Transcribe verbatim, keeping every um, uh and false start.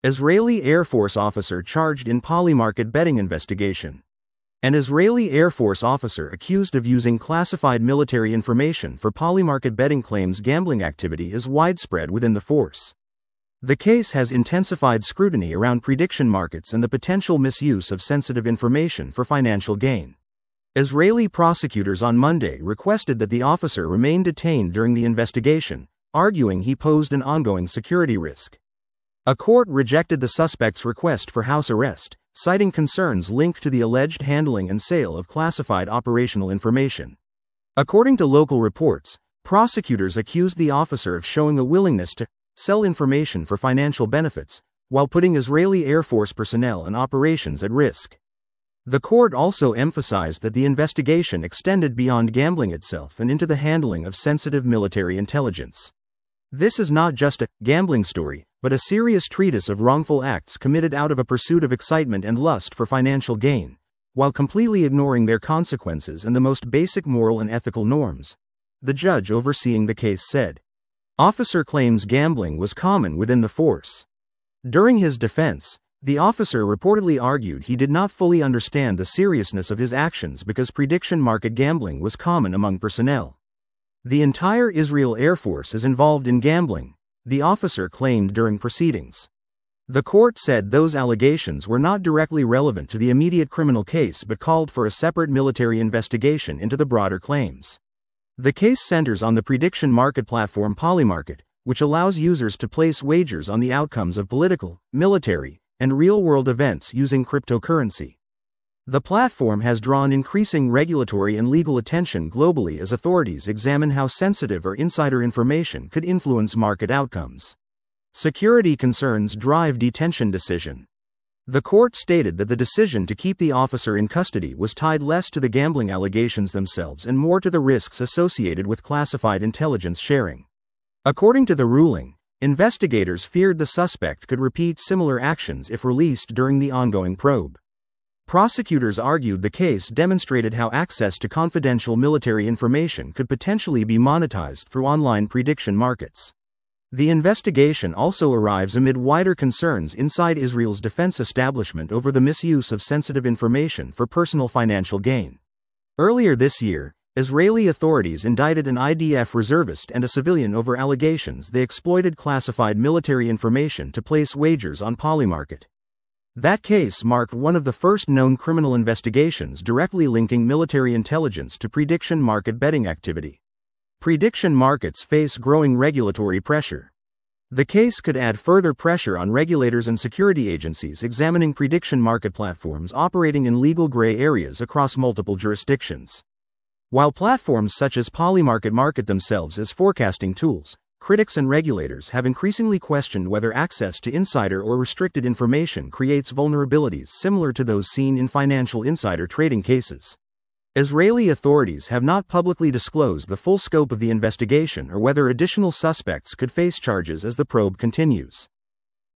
Israeli Air Force officer charged in Polymarket betting investigation. An Israeli Air Force officer accused of using classified military information for Polymarket betting claims gambling activity is widespread within the force. The case has intensified scrutiny around prediction markets and the potential misuse of sensitive information for financial gain. Israeli prosecutors on Monday requested that the officer remain detained during the investigation, arguing he posed an ongoing security risk. A court rejected the suspect's request for house arrest, citing concerns linked to the alleged handling and sale of classified operational information. According to local reports, prosecutors accused the officer of showing a willingness to sell information for financial benefits, while putting Israeli Air Force personnel and operations at risk. The court also emphasized that the investigation extended beyond gambling itself and into the handling of sensitive military intelligence. This is not just a gambling story, but a serious treatise of wrongful acts committed out of a pursuit of excitement and lust for financial gain, while completely ignoring their consequences and the most basic moral and ethical norms, the judge overseeing the case said. Officer claims gambling was common within the force. During his defense, the officer reportedly argued he did not fully understand the seriousness of his actions because prediction market gambling was common among personnel. The entire Israel Air Force is involved in gambling, the officer claimed during proceedings. The court said those allegations were not directly relevant to the immediate criminal case but called for a separate military investigation into the broader claims. The case centers on the prediction market platform Polymarket, which allows users to place wagers on the outcomes of political, military, and real-world events using cryptocurrency. The platform has drawn increasing regulatory and legal attention globally as authorities examine how sensitive or insider information could influence market outcomes. Security concerns drive detention decision. The court stated that the decision to keep the officer in custody was tied less to the gambling allegations themselves and more to the risks associated with classified intelligence sharing. According to the ruling, investigators feared the suspect could repeat similar actions if released during the ongoing probe. Prosecutors argued the case demonstrated how access to confidential military information could potentially be monetized through online prediction markets. The investigation also arrives amid wider concerns inside Israel's defense establishment over the misuse of sensitive information for personal financial gain. Earlier this year, Israeli authorities indicted an I D F reservist and a civilian over allegations they exploited classified military information to place wagers on Polymarket. That case marked one of the first known criminal investigations directly linking military intelligence to prediction market betting activity. Prediction markets face growing regulatory pressure. The case could add further pressure on regulators and security agencies examining prediction market platforms operating in legal gray areas across multiple jurisdictions. While platforms such as Polymarket market themselves as forecasting tools, critics and regulators have increasingly questioned whether access to insider or restricted information creates vulnerabilities similar to those seen in financial insider trading cases. Israeli authorities have not publicly disclosed the full scope of the investigation or whether additional suspects could face charges as the probe continues.